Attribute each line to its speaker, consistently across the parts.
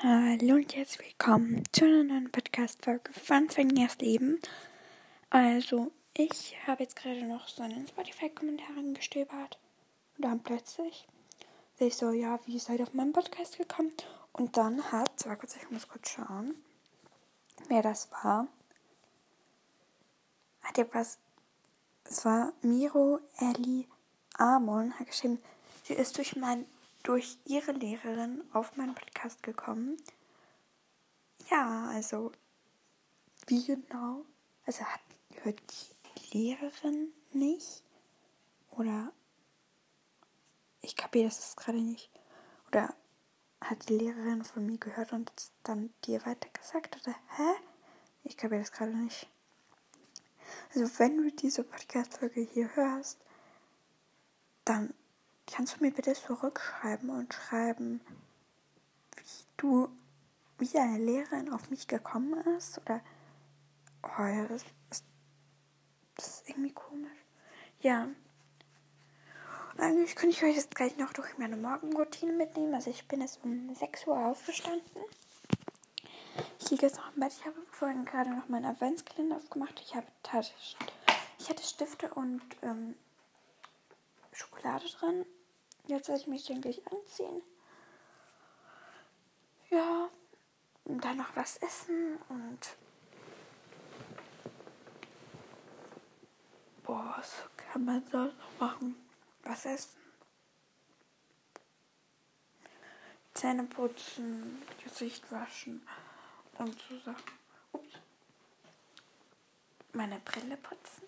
Speaker 1: Hallo und herzlich willkommen zu einer neuen Podcast-Folge von Finjas Leben. Also, ich habe jetzt gerade noch so einen Spotify-Kommentar gestöbert und dann plötzlich sehe ich so, ja, wie seid ihr auf meinen Podcast gekommen? Und dann ich muss kurz schauen, wer das war. Es war Miro Ellie Amon, hat geschrieben, sie ist durch ihre Lehrerin auf meinen Podcast gekommen. Ja, also, wie genau? Also, hört die Lehrerin nicht? Oder, ich kapiere das gerade nicht. Oder hat die Lehrerin von mir gehört und dann dir weitergesagt? Oder, hä? Ich kapiere das gerade nicht. Also, wenn du diese Podcast-Folge hier hörst, dann kannst du mir bitte zurückschreiben und schreiben, wie deine Lehrerin auf mich gekommen ist? Oder, oh ja, das ist irgendwie komisch. Ja. Eigentlich könnte ich euch jetzt gleich noch durch meine Morgenroutine mitnehmen. Also ich bin jetzt um 6 Uhr aufgestanden. Ich liege jetzt noch im Bett. Ich habe vorhin gerade noch meinen Adventskalender aufgemacht. Ich hatte Stifte und Schokolade drin. Jetzt werde ich mich dann gleich anziehen. Ja, und dann noch was essen und was kann man sonst noch machen? Was essen? Zähne putzen, Gesicht waschen und so Sachen. Ups. Meine Brille putzen.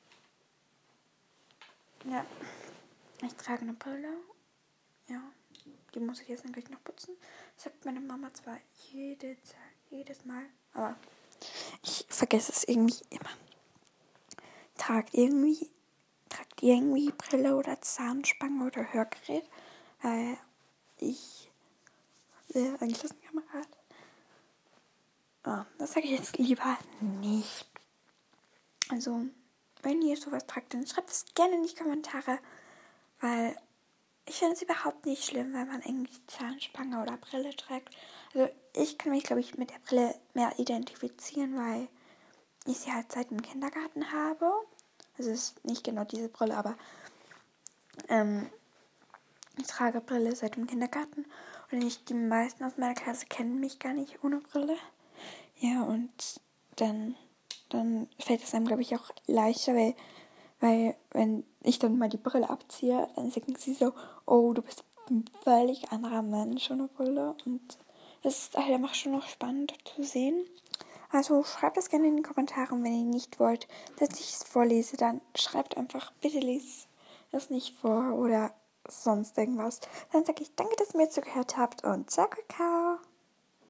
Speaker 1: Ja, ich trage eine Brille. Ja, die muss ich jetzt dann gleich noch putzen. Das sagt meine Mama zwar jedes Mal, aber ich vergesse es irgendwie immer. Tragt irgendwie Brille oder Zahnspange oder Hörgerät, weil ich will ein Klassenkamerad. Oh, das sage ich jetzt lieber nicht. Also, wenn ihr sowas tragt, dann schreibt es gerne in die Kommentare, weil ich finde es überhaupt nicht schlimm, wenn man irgendwie Zahnspange oder Brille trägt. Also ich kann mich, glaube ich, mit der Brille mehr identifizieren, weil ich sie halt seit dem Kindergarten habe. Also es ist nicht genau diese Brille, aber ich trage Brille seit dem Kindergarten. Und die meisten aus meiner Klasse kennen mich gar nicht ohne Brille. Ja, und dann fällt es einem, glaube ich, auch leichter, weil wenn ich dann mal die Brille abziehe, dann sagen sie so, oh, du bist ein völlig anderer Mensch ohne Brille. Und es ist halt einfach schon noch spannend zu sehen. Also schreibt das gerne in die Kommentare, wenn ihr nicht wollt, dass ich es vorlese, dann schreibt einfach, bitte lese es nicht vor oder sonst irgendwas. Dann sage ich danke, dass ihr mir zugehört habt und ciao, Kakao.